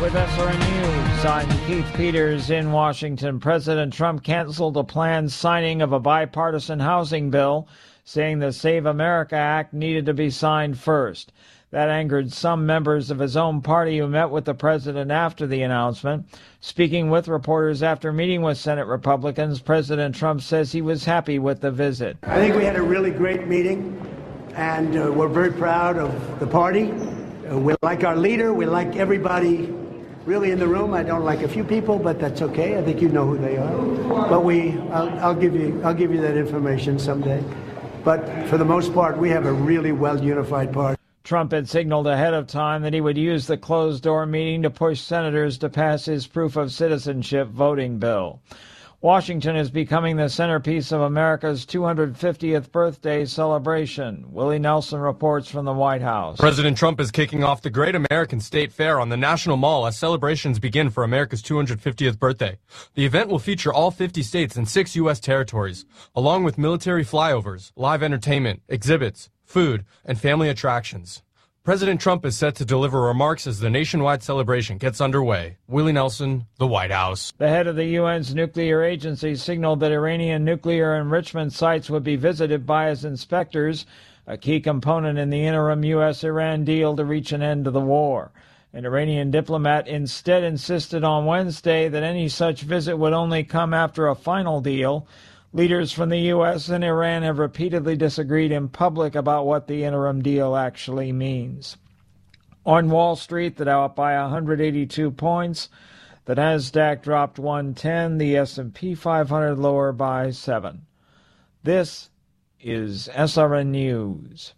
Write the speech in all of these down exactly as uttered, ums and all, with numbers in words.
with S R N News. I'm Keith Peters in Washington. President Trump canceled a planned signing of a bipartisan housing bill, saying the Save America Act needed to be signed first. That angered some members of his own party who met with the president after the announcement. Speaking with reporters after meeting with Senate Republicans, President Trump says he was happy with the visit. I think we had a really great meeting, and uh, we're very proud of the party. Uh, we like our leader. We like everybody really in the room. I don't like a few people, but that's okay. I think you know who they are. But we, I'll, I'll give you, I'll give you that information someday. But for the most part, we have a really well-unified party. Trump had signaled ahead of time that he would use the closed-door meeting to push senators to pass his proof of citizenship voting bill. Washington is becoming the centerpiece of America's two hundred fiftieth birthday celebration. Willie Nelson reports from the White House. President Trump is kicking off the Great American State Fair on the National Mall as celebrations begin for America's two hundred fiftieth birthday. The event will feature all fifty states and six U S territories, along with military flyovers, live entertainment, exhibits, food, and family attractions. President Trump is set to deliver remarks as the nationwide celebration gets underway. Willie Nelson, the White House. The head of the U N's nuclear agency signaled that Iranian nuclear enrichment sites would be visited by his inspectors, a key component in the interim U S Iran deal to reach an end to the war. An Iranian diplomat instead insisted on Wednesday that any such visit would only come after a final deal. Leaders from the U S and Iran have repeatedly disagreed in public about what the interim deal actually means. On Wall Street, the Dow up by one hundred eighty-two points. The Nasdaq dropped one ten. The S and P five hundred lower by seven. This is S R N News.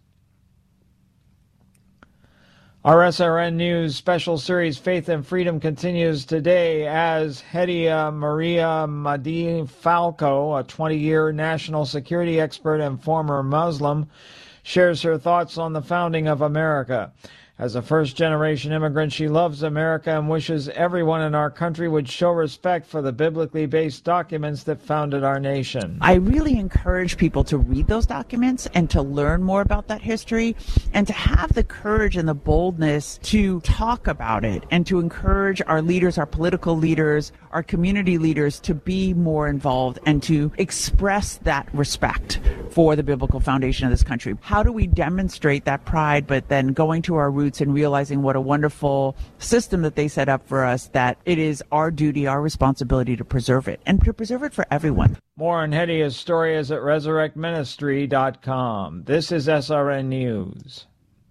Our S R N News special series Faith and Freedom continues today as Hedia Maria Madi Falco, a twenty-year national security expert and former Muslim, shares her thoughts on the founding of America. As a first-generation immigrant, she loves America and wishes everyone in our country would show respect for the biblically based documents that founded our nation. I really encourage people to read those documents and to learn more about that history and to have the courage and the boldness to talk about it and to encourage our leaders, our political leaders, our community leaders to be more involved and to express that respect for the biblical foundation of this country. How do we demonstrate that pride, but then going to our roots and realizing what a wonderful system that they set up for us, that it is our duty, our responsibility to preserve it and to preserve it for everyone. More on Hedia's story is at resurrect ministry dot com. This is S R N News.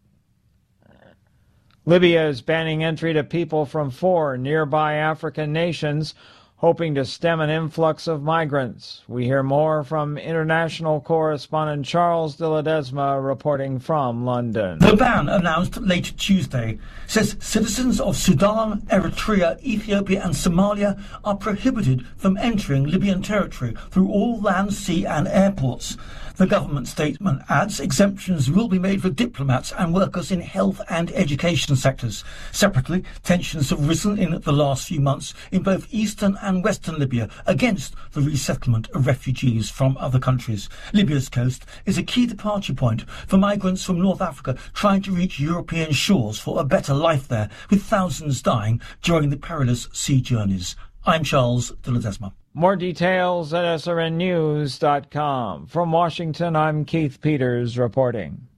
Libya is banning entry to people from four nearby African nations, hoping to stem an influx of migrants. We hear more from international correspondent Charles de Ledesma reporting from London. The ban, announced late Tuesday, says citizens of Sudan, Eritrea, Ethiopia and Somalia are prohibited from entering Libyan territory through all land, sea and airports. The government statement adds exemptions will be made for diplomats and workers in health and education sectors. Separately, tensions have risen in the last few months in both eastern and western Libya against the resettlement of refugees from other countries. Libya's coast is a key departure point for migrants from North Africa trying to reach European shores for a better life there, with thousands dying during the perilous sea journeys. I'm Charles de Ledesma. More details at S R N news dot com. From Washington, I'm Keith Peters reporting.